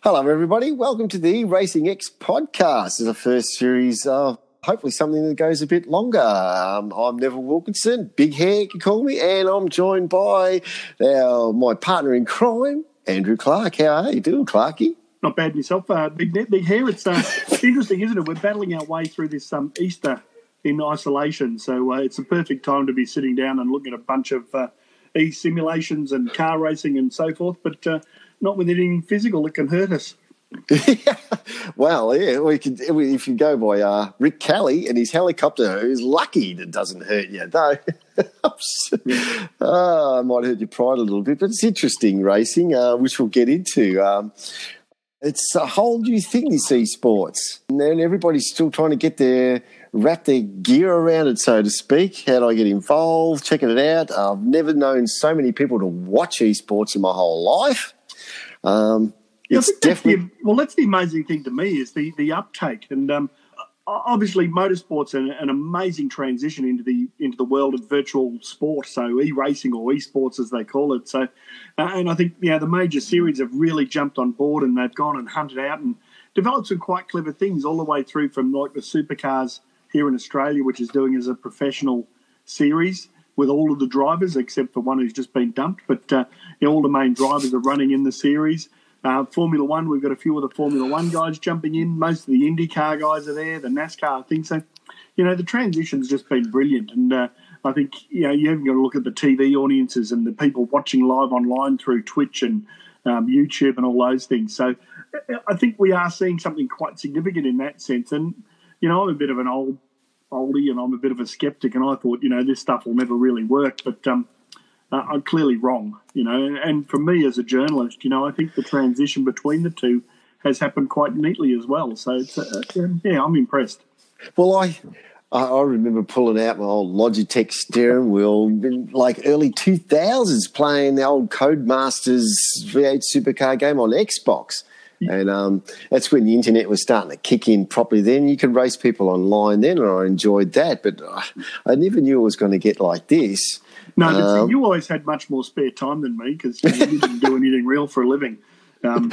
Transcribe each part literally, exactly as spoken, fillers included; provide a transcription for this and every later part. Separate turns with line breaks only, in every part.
Hello, everybody. Welcome to the Racing X podcast. It's the first series of hopefully something that goes a bit longer. Um, I'm Neville Wilkinson, big hair, you can call me, and I'm joined by our, my partner in crime, Andrew Clark. How are you doing, Clarky?
Not bad myself. Uh, big net, big hair. It's uh, interesting, isn't it? We're battling our way through this um, Easter in isolation, so uh, it's a perfect time to be sitting down and looking at a bunch of uh, e-simulations and car racing and so forth, but uh, not with anything physical that can hurt us.
Well, yeah, we can, if you go by uh, Rick Kelly and his helicopter, who's lucky that doesn't hurt you, though.
Yeah.
Oh, I might hurt your pride a little bit, but it's interesting racing, uh, which we'll get into. Um, it's a whole new thing, this esports, and then everybody's still trying to get their wrap their gear around it, so to speak. How do I get involved? Checking it out. I've never known so many people to watch esports in my whole life. Um,
Yeah,
it's
I think that's
definitely
the, well, that's the amazing thing to me is the, the uptake. And um, obviously motorsport's an, an amazing transition into the into the world of virtual sport, so e-racing or esports as they call it. So, uh, and I think you know, the major series have really jumped on board and they've gone and hunted out and developed some quite clever things all the way through from like the supercars here in Australia, which is doing as a professional series with all of the drivers except for one who's just been dumped. But uh, you know, all the main drivers are running in the series. Uh, Formula One, we've got a few of the Formula One guys jumping in. Most of the IndyCar guys are there, the NASCAR thing. So, you know, the transition's just been brilliant. And uh, I think, you know, you haven't got to look at the T V audiences and the people watching live online through Twitch and um, YouTube and all those things. So I think we are seeing something quite significant in that sense. And, you know, I'm a bit of an old oldie and I'm a bit of a skeptic, and I thought, you know, this stuff will never really work. But um, uh, I'm clearly wrong, you know. And for me as a journalist, you know, I think the transition between the two has happened quite neatly as well. So, it's, uh, yeah, I'm impressed.
Well, I I remember pulling out my old Logitech steering wheel in like early two thousands playing the old Codemasters V eight supercar game on Xbox. And um, that's when the internet was starting to kick in properly. Then you could race people online then, and I enjoyed that. But uh, I never knew it was going to get like this.
No, but
Um,
see, you always had much more spare time than me because you, know, you didn't do anything real for a living. Um,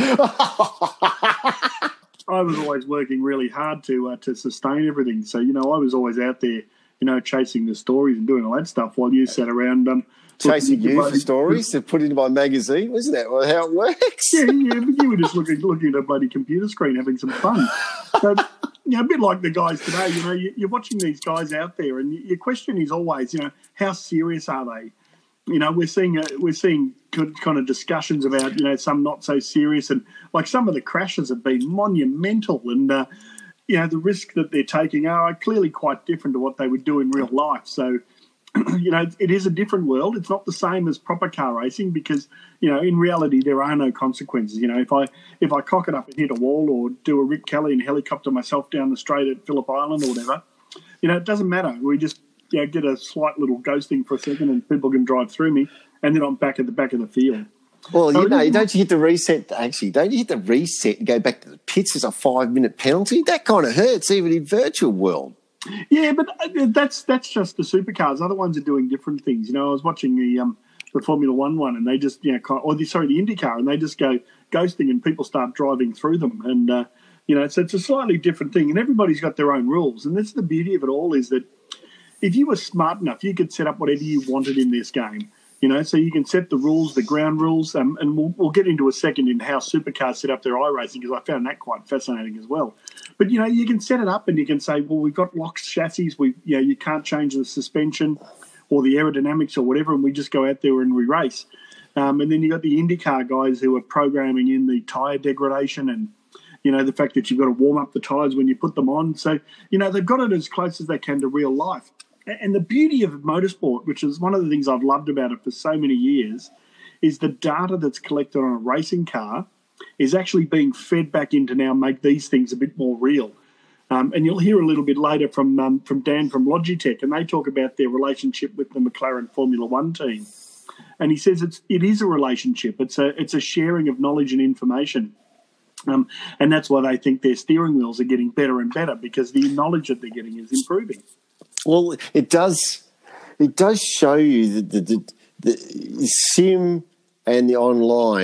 I was always working really hard to uh, to sustain everything. So, you know, I was always out there, you know, chasing the stories and doing all that stuff while you sat around um,
Chasing you for
bloody
stories to put into my magazine. Isn't that how it works?
Yeah, yeah, but you were just looking looking at a bloody computer screen having some fun. So, you know, a bit like the guys today, you know, you, you're watching these guys out there and your question is always, you know, how serious are they? You know, we're seeing uh, we're seeing good kind of discussions about, you know, some not so serious, and like some of the crashes have been monumental, and uh, you know, the risk that they're taking are clearly quite different to what they would do in real life. So, you know, it is a different world. It's not the same as proper car racing because, you know, in reality there are no consequences. You know, if I if I cock it up and hit a wall or do a Rick Kelly and helicopter myself down the straight at Phillip Island or whatever, you know, it doesn't matter. We just, you know, get a slight little ghosting for a second and people can drive through me and then I'm back at the back of the field.
Well,
So
you know,
it is-
don't you hit the reset, actually, don't you hit the reset and go back to the pits as a five-minute penalty? That kind of hurts, even in virtual world.
Yeah, but that's that's just the supercars. Other ones are doing different things. You know, I was watching the um, the Formula One one, and they just, you know, or the sorry, the IndyCar, and they just go ghosting, and people start driving through them, and uh, you know, so it's a slightly different thing, and everybody's got their own rules, and that's the beauty of it all is that if you were smart enough, you could set up whatever you wanted in this game. You know, so you can set the rules, the ground rules, um, and we'll, we'll get into a second in how supercars set up their iRacing because I found that quite fascinating as well. But, you know, you can set it up and you can say, well, we've got locked chassis. We, you know, you can't change the suspension or the aerodynamics or whatever, and we just go out there and we race. Um, and then you've got the IndyCar guys who are programming in the tyre degradation and, you know, the fact that you've got to warm up the tyres when you put them on. So, you know, they've got it as close as they can to real life. And the beauty of motorsport, which is one of the things I've loved about it for so many years, is the data that's collected on a racing car is actually being fed back into now make these things a bit more real. Um, and you'll hear a little bit later from um, from Dan from Logitech, and they talk about their relationship with the McLaren Formula One team. And he says it's it is a relationship. It's a it's a sharing of knowledge and information. Um, and that's why they think their steering wheels are getting better and better because the knowledge that they're getting is improving.
Well, it does. It does show you that the, the, the sim and the online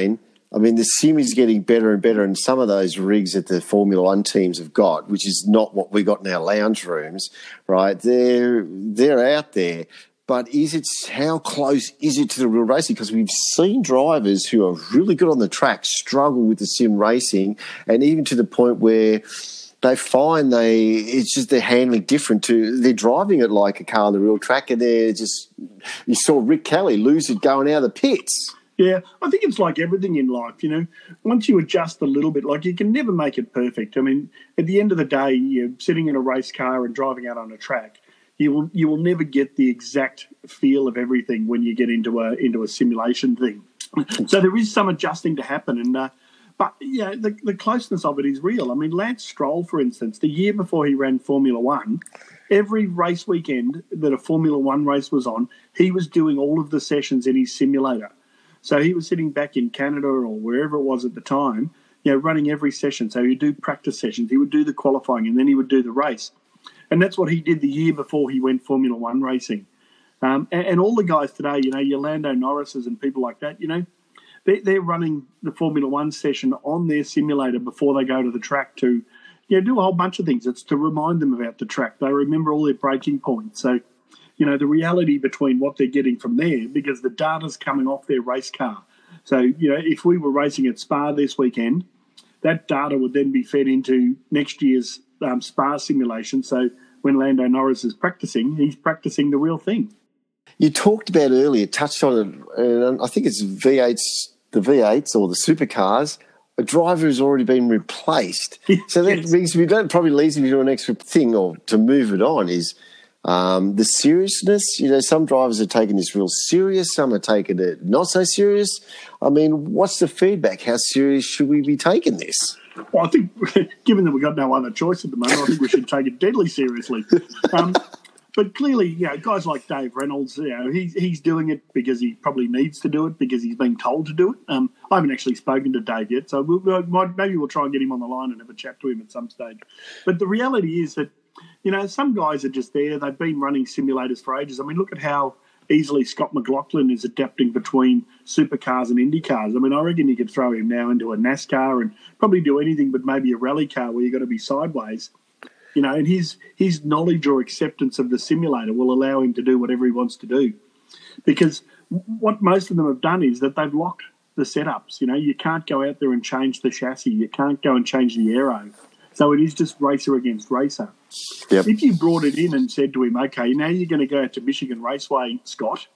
I mean, the sim is getting better and better, and some of those rigs that the Formula One teams have got, which is not what we got in our lounge rooms, right? They're they're out there, but is it how close is it to the real racing? Because we've seen drivers who are really good on the track struggle with the sim racing, and even to the point where they find they it's just they're handling different to they're driving it like a car on the real track, and they're just you saw Rick Kelly lose it going out of the pits.
Yeah, I think it's like everything in life, you know. Once you adjust a little bit, like you can never make it perfect. I mean, at the end of the day, you're sitting in a race car and driving out on a track. You will you will never get the exact feel of everything when you get into a into a simulation thing. So there is some adjusting to happen, and uh, but yeah, the the closeness of it is real. I mean, Lance Stroll, for instance, the year before he ran Formula One, every race weekend that a Formula One race was on, he was doing all of the sessions in his simulator. So he was sitting back in Canada or wherever it was at the time, you know, running every session. So he'd do practice sessions, he would do the qualifying, and then he would do the race. And that's what he did the year before he went Formula One racing. Um, and, and all the guys today, you know, your Lando Norrises and people like that, you know, they, they're running the Formula One session on their simulator before they go to the track to, you know, do a whole bunch of things. It's to remind them about the track. They remember all their braking points. So, you know, the reality between what they're getting from there, because the data's coming off their race car. So, you know, if we were racing at Spa this weekend, that data would then be fed into next year's um, Spa simulation. So when Lando Norris is practicing, he's practicing the real thing.
You talked about earlier, touched on it, and I think it's V eights, the V eights or the supercars. A driver has already been replaced. So that
Yes.
means we don't probably leads me to an extra thing or to move it on is um, the seriousness. You know, some drivers are taking this real serious, some are taking it not so serious. I mean, what's the feedback? How serious should we be taking this?
Well, I think, given that we've got no other choice at the moment, I think we should take it deadly seriously. Um, but clearly, you know, guys like Dave Reynolds, you know, he's, he's doing it because he probably needs to do it, because he's been told to do it. Um, I haven't actually spoken to Dave yet, so we'll, we'll, maybe we'll try and get him on the line and have a chat to him at some stage. But the reality is that, you know, some guys are just there. They've been running simulators for ages. I mean, look at how easily Scott McLaughlin is adapting between supercars and Indy cars. I mean, I reckon you could throw him now into a NASCAR and probably do anything but maybe a rally car where you've got to be sideways. You know, and his his knowledge or acceptance of the simulator will allow him to do whatever he wants to do. Because what most of them have done is that they've locked the setups. You know, you can't go out there and change the chassis. You can't go and change the aero. So it is just racer against racer.
Yep.
If you brought it in and said to him, okay, now you're going to go out to Michigan Raceway, Scott,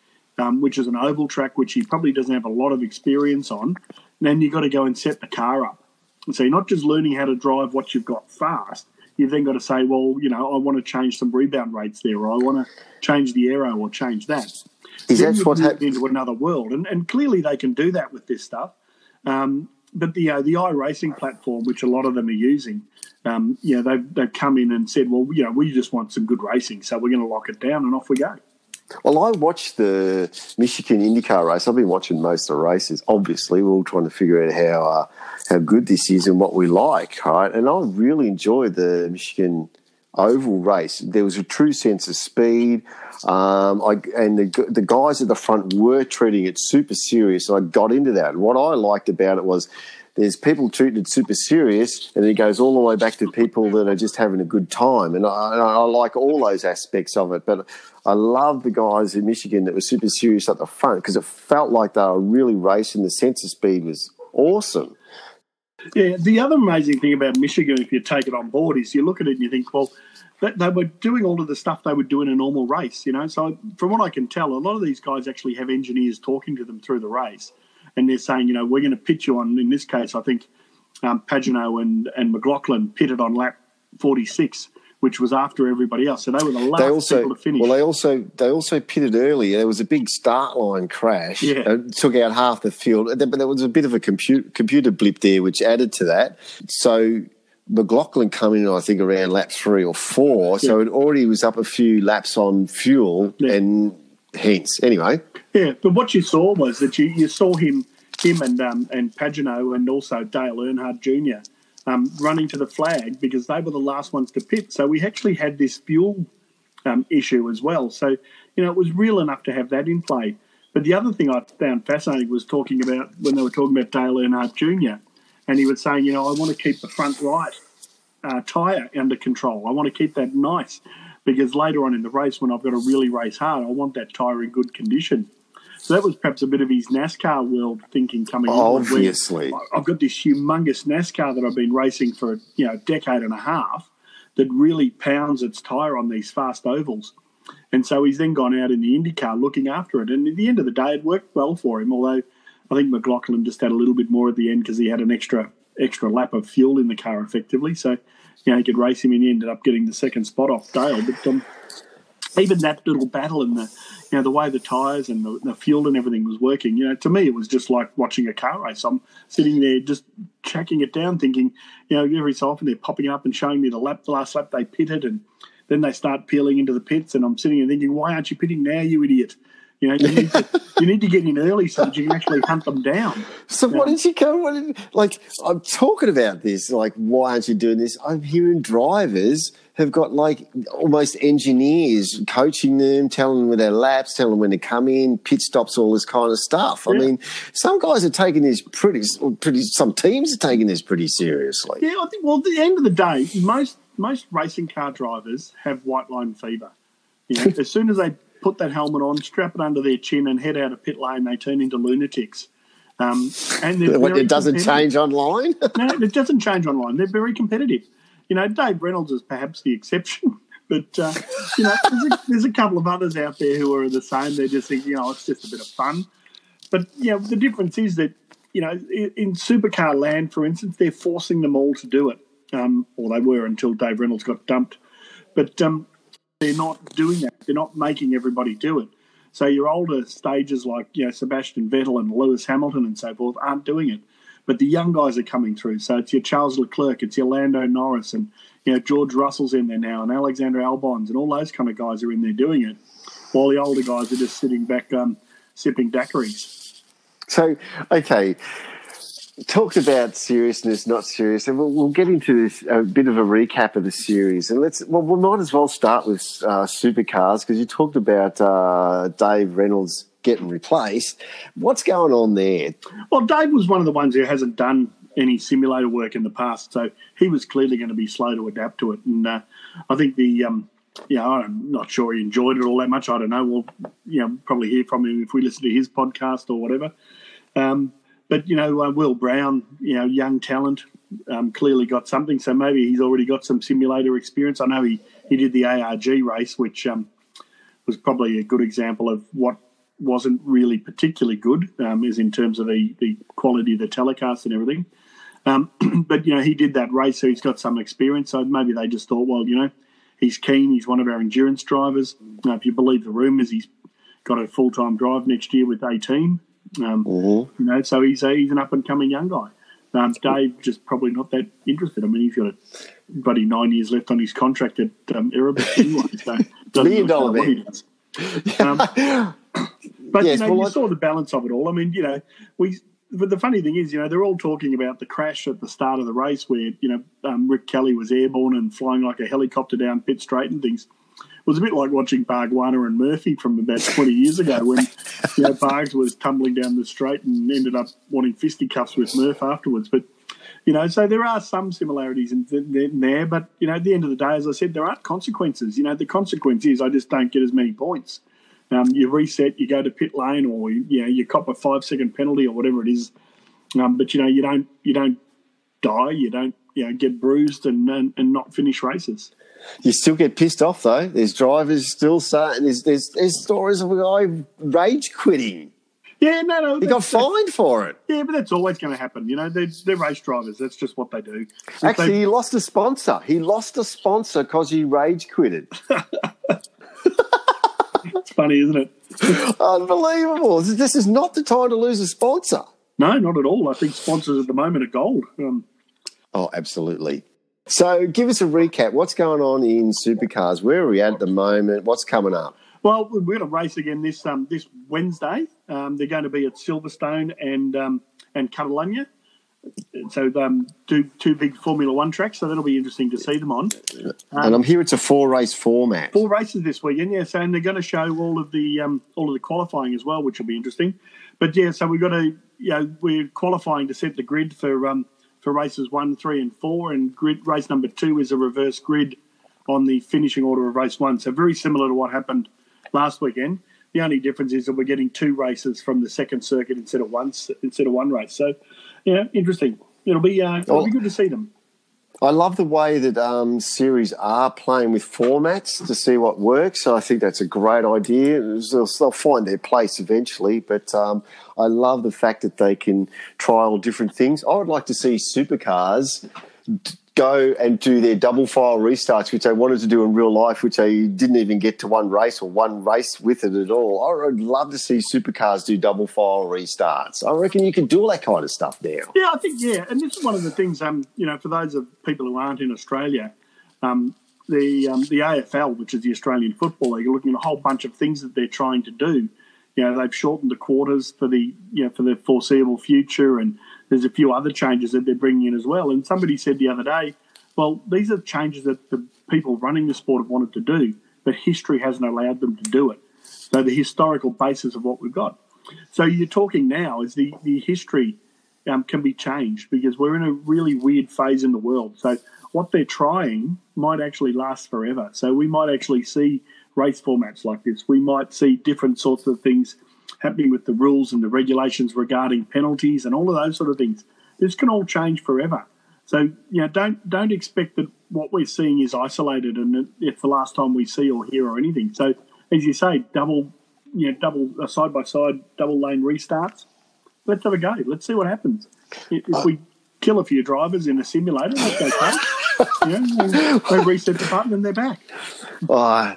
um, which is an oval track which he probably doesn't have a lot of experience on, then you've got to go and set the car up. And so you're not just learning how to drive what you've got fast, you've then got to say, well, you know, I want to change some rebound rates there, or I want to change the aero or change that.
Is
then
that what
happens?
hap-
Into another world. And, and clearly they can do that with this stuff. Um, but the uh, the iRacing platform, which a lot of them are using, um, you know, they've, they've come in and said, well, you know, we just want some good racing, so we're going to lock it down, and off we go.
Well, I watched the Michigan IndyCar race. I've been watching most of the races. Obviously, we're all trying to figure out how uh, how good this is and what we like, right? And I really enjoyed the Michigan oval race. There was a true sense of speed, um, I, and the the guys at the front were treating it super serious. And I got into that. And what I liked about it was there's people treating it super serious, and it goes all the way back to people that are just having a good time. And I, and I like all those aspects of it. But I love the guys in Michigan that were super serious at the front, because it felt like they were really racing. The sense of speed was awesome.
Yeah, the other amazing thing about Michigan, if you take it on board, is you look at it and you think, well, they, they were doing all of the stuff they would do in a normal race, you know. So from what I can tell, a lot of these guys actually have engineers talking to them through the race. And they're saying, you know, we're going to pitch you on, in this case, I think um, Pagano and, and McLaughlin pitted on lap forty-six, which was after everybody else. So they were the last
they also,
people to finish.
Well, they also they also pitted early. There was a big start line crash.
Yeah.
It took out half the field. But there was a bit of a computer, computer blip there, which added to that. So McLaughlin coming in, I think, around lap three or four. Yeah. So it already was up a few laps on fuel, yeah. and hence, anyway.
Yeah, but what you saw was that you, you saw him him and um, and Pagano and also Dale Earnhardt Junior Um, running to the flag because they were the last ones to pit. So we actually had this fuel um, issue as well. So, you know, it was real enough to have that in play. But the other thing I found fascinating was talking about when they were talking about Dale Earnhardt Junior, and he was saying, you know, I want to keep the front right uh, tyre under control. I want to keep that nice because later on in the race, when I've got to really race hard, I want that tyre in good condition. So that was perhaps a bit of his NASCAR world thinking coming on.
Obviously.
I've got this humongous NASCAR that I've been racing for, you know, a decade and a half that really pounds its tyre on these fast ovals. And so he's then gone out in the IndyCar looking after it. And at the end of the day, it worked well for him, although I think McLaughlin just had a little bit more at the end because he had an extra extra lap of fuel in the car effectively. So, you know, he could race him and he ended up getting the second spot off Dale. But um, even that little battle and the, you know, the way the tyres and the, the fuel and everything was working, you know, to me it was just like watching a car race. I'm sitting there just checking it down thinking, you know, every so often they're popping up and showing me the lap, the last lap they pitted, and then they start peeling into the pits and I'm sitting there thinking, why aren't you pitting now, you idiot? You know, you need to, you need to get in early so that you can actually hunt them down.
So what did you go? What did, like, I'm talking about this, like, why aren't you doing this? I'm hearing drivers have got, like, almost engineers coaching them, telling them with their laps, telling them when to come in, pit stops, all this kind of stuff. I
Yeah.
mean, some guys are taking this pretty, pretty, some teams are taking this pretty seriously.
Yeah, I think, well, at the end of the day, most most racing car drivers have white line fever. You know, as soon as they put that helmet on, strap it under their chin and head out of pit lane, they turn into lunatics. Um, and
What, it doesn't change online?
No, it doesn't change online. They're very competitive. You know, Dave Reynolds is perhaps the exception, but, uh, you know, there's a, there's a couple of others out there who are the same. They're just thinking, oh, it's just a bit of fun. But, you know, the difference is that, you know, in, in supercar land, for instance, they're forcing them all to do it. Um, or they were until Dave Reynolds got dumped. But um, they're not doing that. They're not making everybody do it. So your older stages like, you know, Sebastian Vettel and Lewis Hamilton and so forth aren't doing it. But the young guys are coming through. So it's your Charles Leclerc, it's your Lando Norris, and, you know, George Russell's in there now, and Alexander Albons, and all those kind of guys are in there doing it, while the older guys are just sitting back um, sipping daiquiris.
So, okay, talked about seriousness, not serious, and we'll, we'll get into this, a bit of a recap of the series. And let's, well, we might as well start with uh, supercars because you talked about uh, Dave Reynolds getting replaced. What's going on there?
Well, Dave was one of the ones who hasn't done any simulator work in the past, so he was clearly going to be slow to adapt to it. And uh, I think the, um, you know, I'm not sure he enjoyed it all that much. I don't know. We'll, you know, probably hear from him if we listen to his podcast or whatever. Um, but, you know, uh, Will Brown, you know, young talent, um, clearly got something, so maybe he's already got some simulator experience. I know he, he did the A R G race, which um, was probably a good example of what wasn't really particularly good, um, is in terms of the, the quality of the telecast and everything. Um, but, you know, he did that race, so he's got some experience. So maybe they just thought, well, you know, he's keen. He's one of our endurance drivers. Uh, if you believe the rumours, he's got a full-time drive next year with A-Team. Um,
mm-hmm.
You know, so he's, a, he's an up-and-coming young guy. Um, Dave just probably not that interested. I mean, he's got a bloody nine years left on his contract at um, Erebus anyway. So
Million dollar man.
Um, but,
yes,
you know,
well,
you
I...
saw the balance of it all. I mean, you know, we. But the funny thing is, you know, they're all talking about the crash at the start of the race where, you know, um, Rick Kelly was airborne and flying like a helicopter down pit straight and things. It was a bit like watching Bargwanna and Murphy from about twenty years ago when, you know, Bargs was tumbling down the straight and ended up wanting fisticuffs with Murph afterwards. But, you know, so there are some similarities in, in there. But, you know, at the end of the day, as I said, there aren't consequences. You know, the consequence is I just don't get as many points. Um, you reset, you go to pit lane, or you know you cop a five second penalty or whatever it is. Um, but you know you don't you don't die, you don't you know get bruised and and, and not finish races.
You still get pissed off though. There's drivers still starting. There's there's, there's stories of a guy rage quitting.
Yeah, no, no.
He got fined for it.
Yeah, but that's always going to happen. You know, they're, they're race drivers. That's just what they do. If
Actually,
they...
he lost a sponsor. He lost a sponsor because he rage quitted.
It's funny, isn't it?
Unbelievable. This is not the time to lose a sponsor.
No, not at all. I think sponsors at the moment are gold. Um,
oh, absolutely. So give us a recap. What's going on in supercars? Where are we at at the moment? What's coming up?
Well, we're going to race again this um, this Wednesday. Um, they're going to be at Silverstone and um, and Catalunya. So um, two two big Formula One tracks, so that'll be interesting to see them on. Um,
and I'm here. It's a four race format.
Four races this weekend, yeah. So and they're going to show all of the um, all of the qualifying as well, which will be interesting. But yeah, so we've got to you know we're qualifying to set the grid for um, for races one, three, and four, and grid race number two is a reverse grid on the finishing order of race one. So very similar to what happened last weekend. The only difference is that we're getting two races from the second circuit instead of one instead of one race. So yeah, interesting. It'll be uh, it'll be good to see them.
I love the way that um, series are playing with formats to see what works. So I think that's a great idea. They'll, they'll find their place eventually, but um, I love the fact that they can trial different things. I would like to see supercars go and do their double file restarts, which they wanted to do in real life, which they didn't even get to one race or one race with it at all. I would love to see supercars do double file restarts. I reckon you can do all that kind of stuff now.
Yeah, I think, yeah. And this is one of the things, um, you know, for those of people who aren't in Australia, um, the um, the A F L, which is the Australian Football League, are looking at a whole bunch of things that they're trying to do. You know, they've shortened the quarters for the, you know, for the foreseeable future, and there's a few other changes that they're bringing in as well. And somebody said the other day, well, these are changes that the people running the sport have wanted to do, but history hasn't allowed them to do it. So the historical basis of what we've got. So you're talking now is the, the history um, can be changed because we're in a really weird phase in the world. So what they're trying might actually last forever. So we might actually see race formats like this. We might see different sorts of things happening with the rules and the regulations regarding penalties and all of those sort of things. This can all change forever. So, you know, don't don't expect that what we're seeing is isolated and it's the last time we see or hear or anything. So, as you say, double, you know, double uh, side by side, double lane restarts. Let's have a go. Let's see what happens. If, if we kill a few drivers in a simulator, that's okay. You know, they reset the button and they're back.
Oh,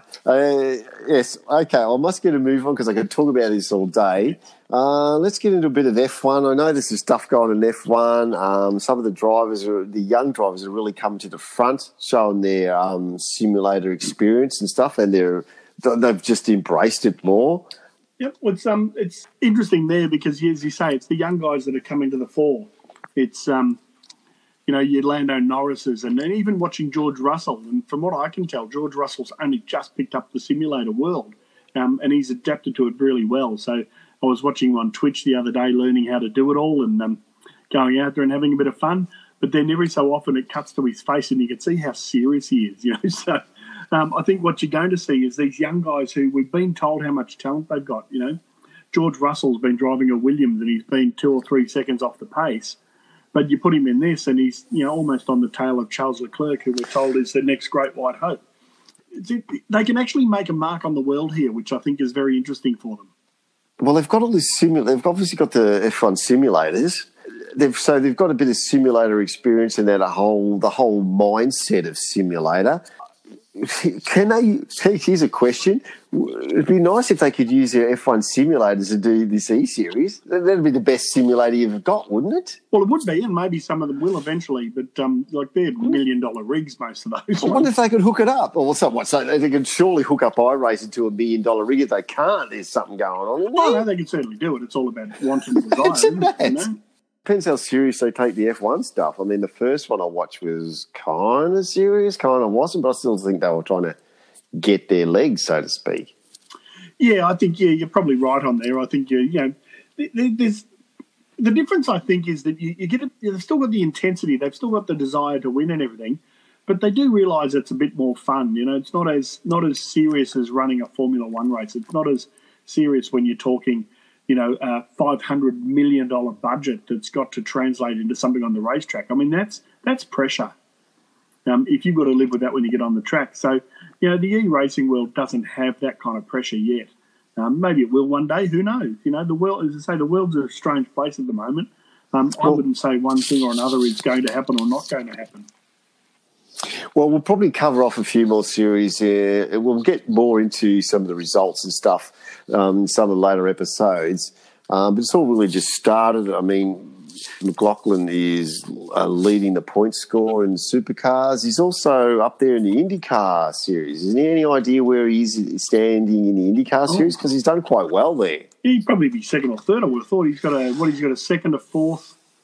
uh, yes, okay. I must get a move on because I could talk about this all day. Uh, let's get into a bit of F one. I know there's some stuff going in F one. Um, some of the drivers, are, the young drivers, are really coming to the front, showing their um, simulator experience and stuff, and they're they've just embraced it more.
Yep, well, it's um, it's interesting there because, as you say, it's the young guys that are coming to the fore. It's um. You know, your Lando Norris's, and then even watching George Russell. And from what I can tell, George Russell's only just picked up the simulator world, um, and he's adapted to it really well. So I was watching him on Twitch the other day, learning how to do it all and um, going out there and having a bit of fun. But then every so often it cuts to his face and you can see how serious he is, you know. So um, I think what you're going to see is these young guys who we've been told how much talent they've got, you know. George Russell's been driving a Williams and he's been two or three seconds off the pace. But you put him in this, and he's you know almost on the tail of Charles Leclerc, who we're told is the next great white hope. It, they can actually make a mark on the world here, which I think is very interesting for them.
Well, they've got all this simul. They've obviously got the F one simulators. They've so they've got a bit of simulator experience and then a whole the whole mindset of simulator. Can they? Here's a question. It'd be nice if they could use their F one simulators to do this E-Series. That'd be the best simulator you've ever got, wouldn't it?
Well, it would be, and maybe some of them will eventually, but um, like they're million-dollar rigs, most of those.
I wonder if they could hook it up. Or so, what, so they could surely hook up iRacing to a million-dollar rig. If they can't, there's something going on, isn't
well,
there?
no, they can certainly do it. It's all about want and desire. Isn't it, you know?
Depends how serious they take the F one stuff. I mean, the first one I watched was kind of serious, kind of wasn't, but I still think they were trying to get their legs, so to speak.
Yeah, I think, yeah, you're probably right on there. I think, you you know, there's the difference, I think, is that you, you get it, they've still got the intensity, they've still got the desire to win and everything, but they do realise it's a bit more fun. You know, it's not as not as serious as running a Formula One race. It's not as serious when you're talking, you know, a five hundred million dollars budget that's got to translate into something on the racetrack. I mean, that's that's pressure. Um, if you've got to live with that when you get on the track. So, you know, the e-racing world doesn't have that kind of pressure yet. Um, maybe it will one day. Who knows? You know, the world, as I say, the world's a strange place at the moment. Um, I wouldn't say one thing or another is going to happen or not going to happen.
Well, we'll probably cover off a few more series here. We'll get more into some of the results and stuff, um, some of the later episodes. Um, but it's all really just started. I mean, McLaughlin is uh, leading the point score in supercars. He's also up there in the IndyCar series. Isn't he? Any idea where he's standing in the IndyCar
oh.
series? Because he's done quite well there.
He'd probably be second or third. I would have thought he's got a what? He's got a second, a fourth,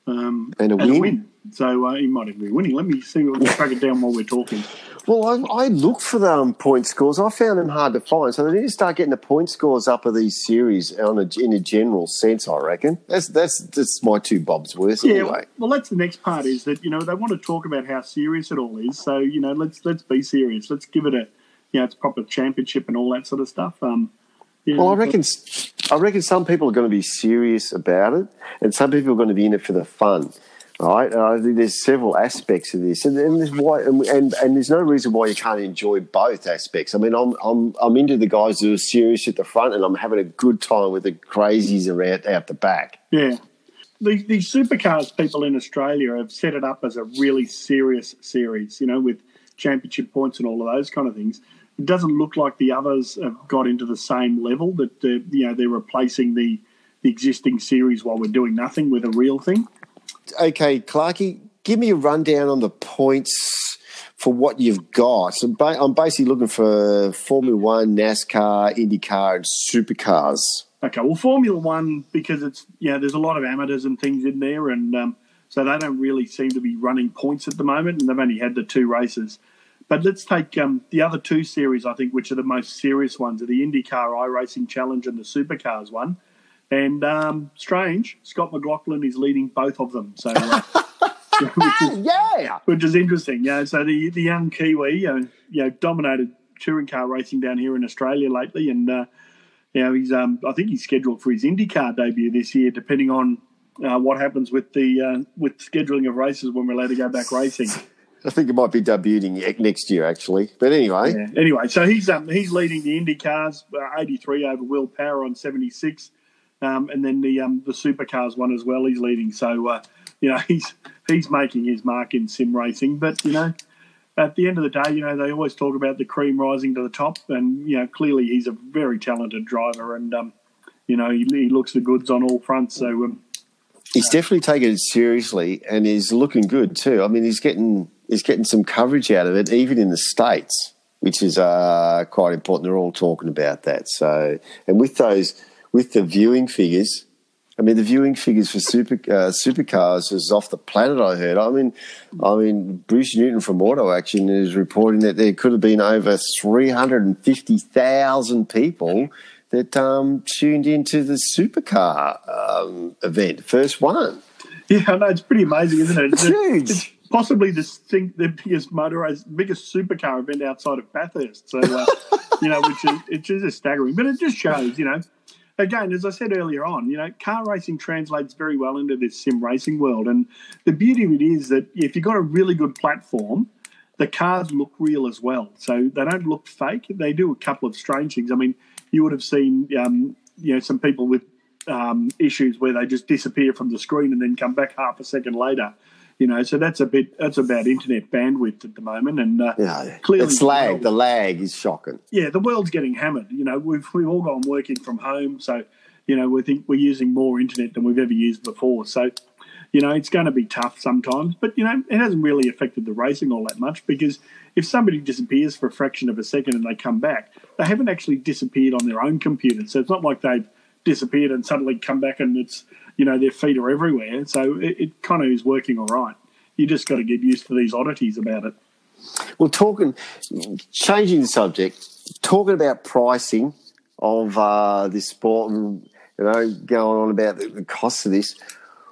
um,
and a
and
win.
a win. So uh, he might even be winning. Let me see. We'll track it down while we're talking.
Well, I, I looked for the um, point scores. I found them hard to find. So they need to start getting the point scores up of these series on a, in a general sense, I reckon. That's that's that's my two bobs worth
Yeah,
anyway.
well, that's the next part is that, you know, they want to talk about how serious it all is. So, you know, let's let's be serious. Let's give it a, you know, it's proper championship and all that sort of stuff. Um, yeah,
Well, I reckon I reckon some people are going to be serious about it, and some people are going to be in it for the fun. Right, I think there's several aspects of this, and, and there's why, and, and and there's no reason why you can't enjoy both aspects. I mean, I'm I'm I'm into the guys who are serious at the front, and I'm having a good time with the crazies around out the back.
Yeah, these these supercars people in Australia have set it up as a really serious series, you know, with championship points and all of those kind of things. It doesn't look like the others have got into the same level that they're, you know, they're replacing the the existing series while we're doing nothing with a real thing.
Okay, Clarkey, give me a rundown on the points for what you've got. So ba- I'm basically looking for Formula One, NASCAR, IndyCar, and supercars.
Okay, well, Formula One, because it's, you know, there's a lot of amateurs and things in there, and um, so they don't really seem to be running points at the moment, and they've only had the two races. But let's take um, the other two series, I think, which are the most serious ones, are the IndyCar iRacing Challenge and the Supercars one. And um, strange, Scott McLaughlin is leading both of them. So, uh, which is,
yeah,
which is interesting. You know, so the the young Kiwi, uh, you know, dominated touring car racing down here in Australia lately, and uh, you know, he's um, I think he's scheduled for his IndyCar debut this year, depending on uh, what happens with the uh, with scheduling of races when we're allowed to go back racing.
I think it might be debuting next year, actually. But anyway,
yeah. Anyway, so he's um, he's leading the IndyCars, uh, eighty-three over Will Power on seventy-six. Um, and then the um, the supercars one as well, he's leading. So, uh, you know, he's he's making his mark in sim racing. But, you know, at the end of the day, you know, they always talk about the cream rising to the top. And, you know, clearly he's a very talented driver. And, um, you know, he, he looks the goods on all fronts. So um,
he's definitely taking it seriously and he's looking good too. I mean, he's getting he's getting some coverage out of it, even in the States, which is uh, quite important. They're all talking about that. So, and with those... With the viewing figures, I mean, the viewing figures for super uh, supercars is off the planet. I heard. I mean, I mean, Bruce Newton from Auto Action is reporting that there could have been over three hundred and fifty thousand people that um, tuned into the supercar um, event, first one.
Yeah, I know, it's pretty amazing, isn't it?
It's huge.
It's possibly the thing, the biggest motor race, biggest supercar event outside of Bathurst. So, uh, you know, which is it's just staggering, but it just shows, you know. Again, as I said earlier on, you know, car racing translates very well into this sim racing world. And the beauty of it is that if you've got a really good platform, the cars look real as well. So they don't look fake. They do a couple of strange things. I mean, you would have seen, um, you know, some people with um, issues where they just disappear from the screen and then come back half a second later. You know, so that's a bit, that's about internet bandwidth at the moment. And uh,
yeah,
clearly
it's lag.
world,
the lag is shocking.
Yeah, the world's getting hammered. You know, we've we've all gone working from home, so you know we think we're using more internet than we've ever used before. So, you know, it's going to be tough sometimes, but you know, it hasn't really affected the racing all that much because if somebody disappears for a fraction of a second and they come back, they haven't actually disappeared on their own computer. So it's not like they've disappeared and suddenly come back and it's, you know, their feet are everywhere. So it, it kind of is working all right. You just got to get used to these oddities about it.
Well, talking, changing the subject, talking about pricing of uh, this sport and, you know, going on about the, the costs of this,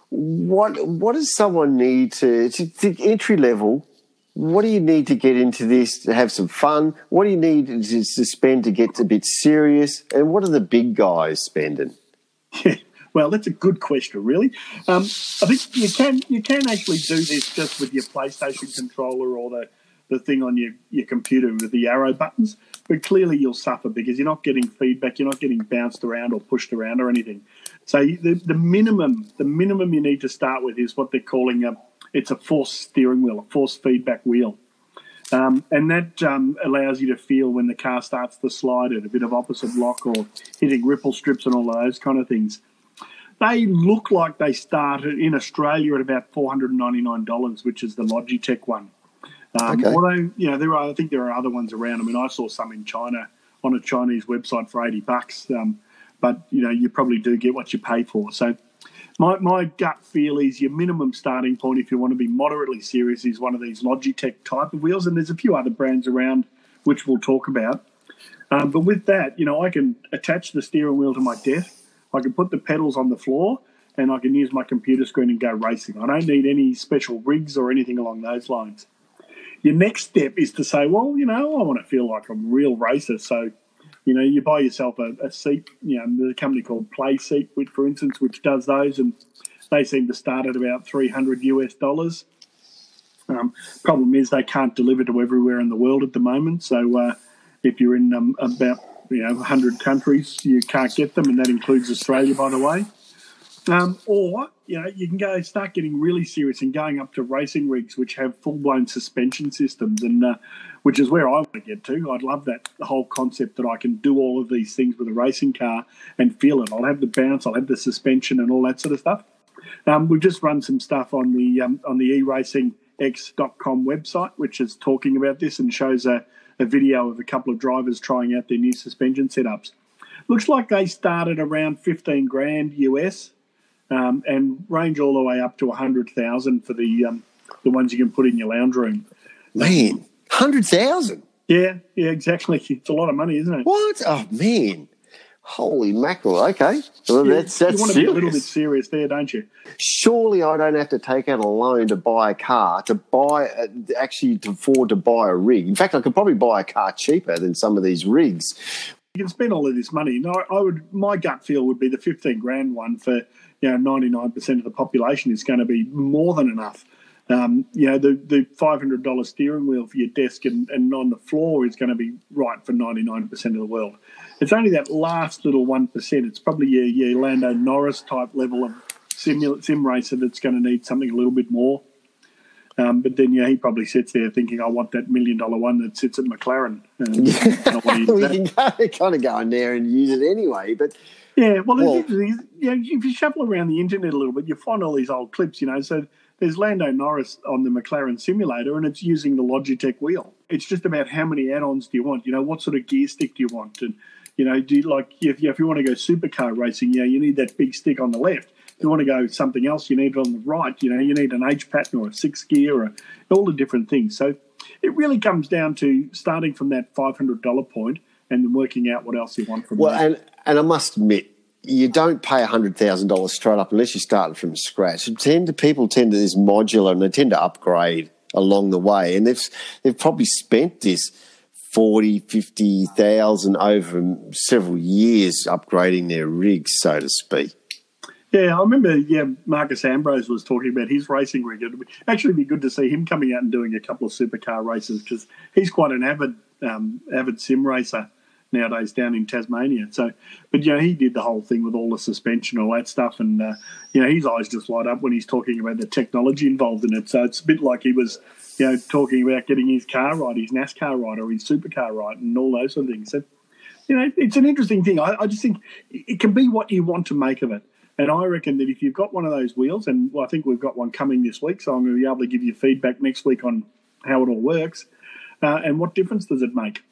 what what does someone need to, to, to entry level, what do you need to get into this to have some fun? What do you need to, to spend to get a bit serious? And what are the big guys spending?
Yeah. Well, that's a good question, really. Um, I think you can you can actually do this just with your PlayStation controller or the, the thing on your, your computer with the arrow buttons, but clearly you'll suffer because you're not getting feedback, you're not getting bounced around or pushed around or anything. So the, the minimum the minimum you need to start with is what they're calling a it's a force steering wheel, a force feedback wheel. Um, and that um, allows you to feel when the car starts to slide at a bit of opposite lock or hitting ripple strips and all of those kind of things. They look like they started in Australia at about four hundred ninety-nine dollars, which is the Logitech one. Um,
okay.
Although, you know, there are, I think there are other ones around. I mean, I saw some in China on a Chinese website for eighty bucks. Um, but, you know, you probably do get what you pay for. So My my gut feel is your minimum starting point if you want to be moderately serious is one of these Logitech type of wheels, and there's a few other brands around which we'll talk about. Um, but with that, you know, I can attach the steering wheel to my desk, I can put the pedals on the floor, and I can use my computer screen and go racing. I don't need any special rigs or anything along those lines. Your next step is to say, well, you know, I want to feel like a real racer, so you know, you buy yourself a, a seat. You know, there's a company called Play Seat, which, for instance, which does those, and they seem to start at about three hundred US dollars. Um, problem is they can't deliver to everywhere in the world at the moment. So uh, if you're in um, about you know one hundred countries, you can't get them, and that includes Australia, by the way. Um, or you know, you can go start getting really serious and going up to racing rigs which have full-blown suspension systems, and uh, which is where I want to get to. I'd love that the whole concept that I can do all of these things with a racing car and feel it. I'll have the bounce, I'll have the suspension, and all that sort of stuff. Um, we've just run some stuff on the um, on the e racing x dot com website, which is talking about this and shows a, a video of a couple of drivers trying out their new suspension setups. Looks like they started around fifteen grand U S. Um, and range all the way up to one hundred thousand for the um, the ones you can put in your lounge room.
Man, one hundred thousand?
Yeah, yeah, exactly. It's a lot of money, isn't it?
What? Oh, man. Holy mackerel. Okay. Well,
Yeah,
that's, that's
you want to
serious.
be a little bit serious there, don't you?
Surely I don't have to take out a loan to buy a car, to buy, a, actually to afford to buy a rig. In fact, I could probably buy a car cheaper than some of these rigs.
You can spend all of this money. No, I would. My gut feel would be the fifteen grand one for you know ninety-nine percent of the population is going to be more than enough. Um, you know, the, the five hundred dollars steering wheel for your desk and, and on the floor is going to be right for ninety-nine percent of the world. It's only that last little one percent. It's probably your, your Lando Norris type level of sim, sim racer that's going to need something a little bit more. Um, but then, yeah, he probably sits there thinking, I want that million dollar one that sits at McLaren. Um,
we can kind of go in there and use it anyway, but...
Yeah, well,
well
you know, if you shuffle around the internet a little bit, you find all these old clips, you know. So there's Lando Norris on the McLaren simulator, and it's using the Logitech wheel. It's just about how many add-ons do you want? You know, what sort of gear stick do you want? And, you know, do you like if you, if you want to go supercar racing, you know, you need that big stick on the left. If you want to go something else, you need it on the right. You know, you need an H pattern or a six gear or all the different things. So it really comes down to starting from that five hundred dollars point and then working out what else you want from
well,
there.
And, and I must admit, you don't pay one hundred thousand dollars straight up unless you start from scratch. It tend to, people tend to this modular and they tend to upgrade along the way. And they've, they've probably spent this forty, fifty thousand over several years upgrading their rigs, so to speak.
Yeah, I remember, yeah, Marcus Ambrose was talking about his racing rig. It would actually be good to see him coming out and doing a couple of supercar races because he's quite an avid um, avid sim racer nowadays down in Tasmania. So, but, you know, he did the whole thing with all the suspension, all that stuff, and, uh, you know, his eyes just light up when he's talking about the technology involved in it. So it's a bit like he was, you know, talking about getting his car right, his NASCAR right, or his supercar right, and all those sort of things. So, you know, it's an interesting thing. I, I just think it can be what you want to make of it. And I reckon that if you've got one of those wheels, and well, I think we've got one coming this week, so I'm going to be able to give you feedback next week on how it all works uh, and what difference does it make.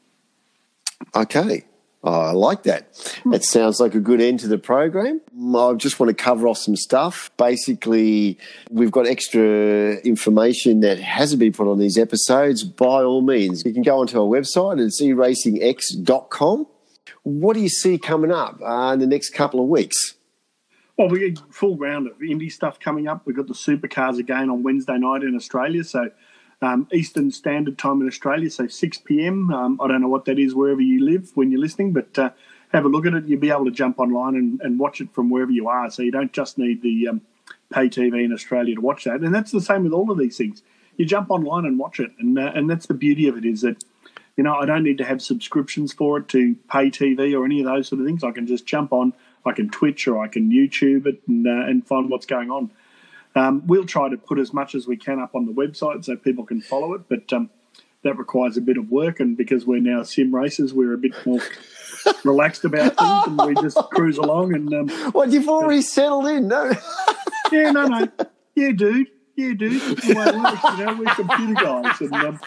Okay. Oh, I like that. That sounds like a good end to the program. I just want to cover off some stuff. Basically, we've got extra information that hasn't been put on these episodes. By all means, you can go onto our website. It's e racing x dot com. What do you see coming up uh, in the next couple of weeks?
Well, we get a full round of indie stuff coming up. We've got the supercars again on Wednesday night in Australia, so um, Eastern Standard Time in Australia, so six p.m. Um, I don't know what that is wherever you live when you're listening, but uh, have a look at it. You'll be able to jump online and, and watch it from wherever you are, so you don't just need the um, pay T V in Australia to watch that. And that's the same with all of these things. You jump online and watch it, and uh, and that's the beauty of it is that, you know, I don't need to have subscriptions for it to pay T V or any of those sort of things. I can just jump on. I can Twitch or I can YouTube it and, uh, and find what's going on. Um, we'll try to put as much as we can up on the website so people can follow it, but um, that requires a bit of work. And because we're now sim racers, we're a bit more relaxed about things and we just cruise along. And um,
What, you've already settled in, no?
yeah, no, no. Yeah, dude. Yeah, dude. That's the way it works. You know, we're computer guys. And um,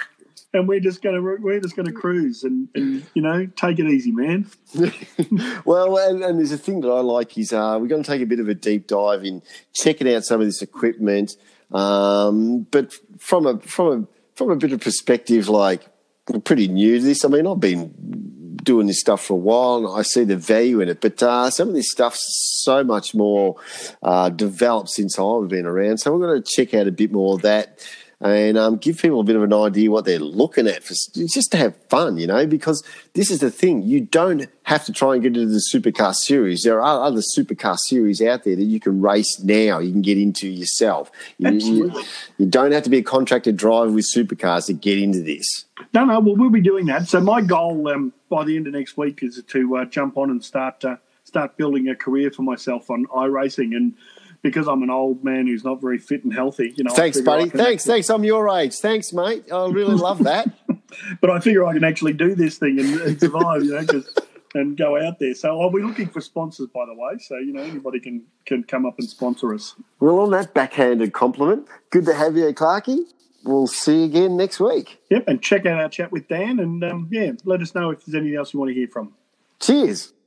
and we're just going to we're just going to cruise and, and you know take it easy, man.
Well, and, and there's a thing that I like is uh, we're going to take a bit of a deep dive in checking out some of this equipment, um, but from a from a from a bit of perspective, like I'm pretty new to this. I mean, I've been doing this stuff for a while, and I see the value in it. But uh, some of this stuff's so much more uh, developed since I've been around. So we're going to check out a bit more of that. And um, give people a bit of an idea what they're looking at, for just to have fun, you know, because this is the thing. You don't have to try and get into the supercar series. There are other supercar series out there that you can race now. You can get into yourself. You,
Absolutely.
You, you don't have to be a contracted driver with supercars to get into this.
No, no, well, we'll be doing that. So my goal um, by the end of next week is to uh, jump on and start uh, start building a career for myself on iRacing. And because I'm an old man who's not very fit and healthy, you know.
Thanks, buddy. Thanks, actually... thanks. I'm your age. Thanks, mate. I really love that.
But I figure I can actually do this thing and, and survive, you know, cause, and go out there. So I'll be looking for sponsors, by the way. So, you know, anybody can, can come up and sponsor us.
Well, on that backhanded compliment, good to have you, Clarkie. We'll see you again next week.
Yep, and check out our chat with Dan. And, um, yeah, let us know if there's anything else you want to hear from.
Cheers.